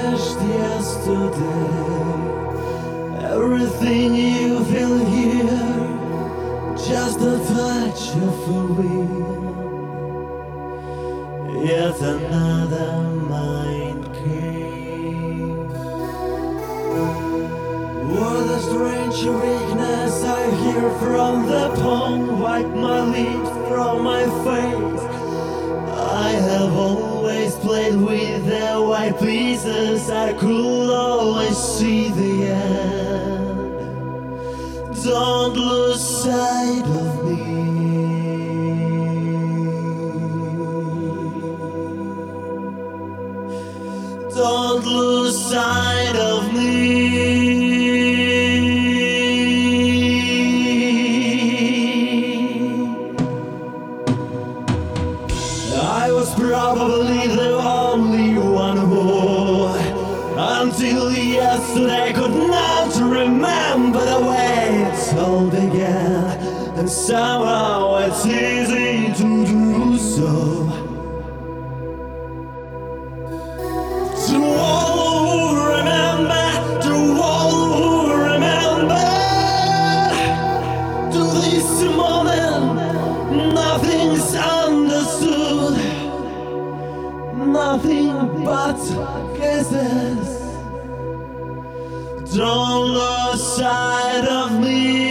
vanished yesterday. Everything you feel here, just the touch of a wind. Yet another mind came. What a strange weakness I hear from the palm. Wipe my lips from my face. I have always played with the white pieces. I could always see the end. Don't lose sight of me. Don't lose sight of me. I was probably the only one who, until yesterday, could not remember the way it all began. And somehow it's easy to do so. To all who remember, to all who remember, to this moment, nothing's understood. Nothing but guesses. Don't lose sight of me.